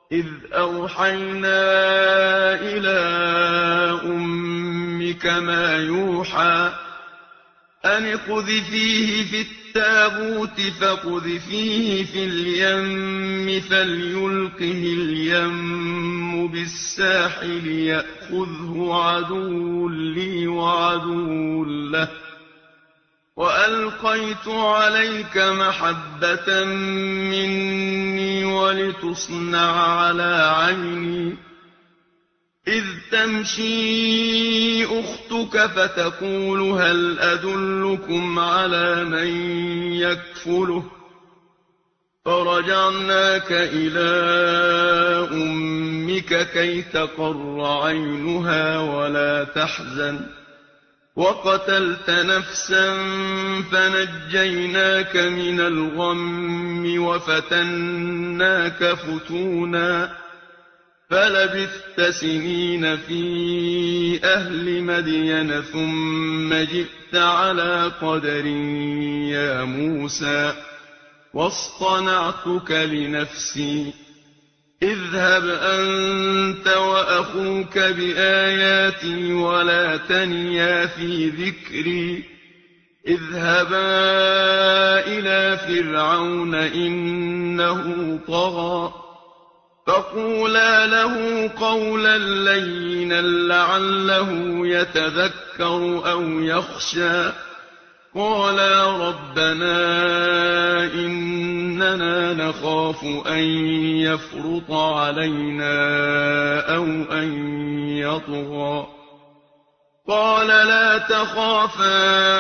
إذ أوحينا إلى أمك ما يوحى أن اقذفيه في التابوت فاقذفيه في اليم فليلقه اليم بالساحل يأخذه عدو لي وعدو له وألقيت عليك محبة مني ولتصنع على عيني إذ تمشي أختك فتقول هل أدلكم على من يكفله فرجعناك إلى أمك كي تقر عينها ولا تحزن وقتلت نفسا فنجيناك من الغم وفتناك فتونا فلبثت سنين في أهل مدين ثم جئت على قدر يا موسى واصطنعتك لنفسي اذهب أنت وأخوك بآياتي ولا تنيا في ذكري اذهبا إلى فرعون إنه طغى فقولا له قولا لينا لعله يتذكر أو يخشى قالا ربنا إننا نخاف أن يفرط علينا أو أن يطغى قال لا تخافا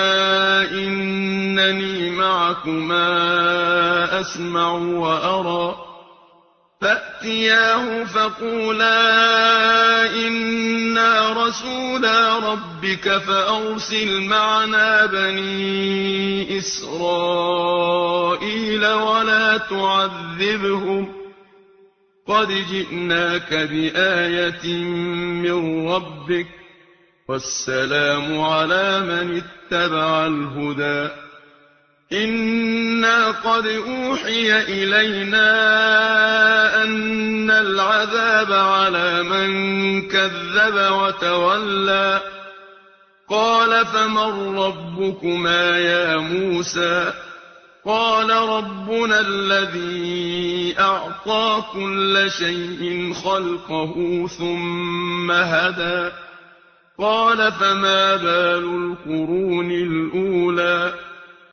إنني معكما أسمع وأرى فأتياه فقولا إنا رسولا ربك فأرسل معنا بني إسرائيل ولا تعذبهم قد جئناك بآية من ربك والسلام على من اتبع الهدى إنا قد أوحي إلينا أن العذاب على من كذب وتولى قال فمن ربكما يا موسى قال ربنا الذي أعطى كل شيء خلقه ثم هدى قال فما بال القرون الأولى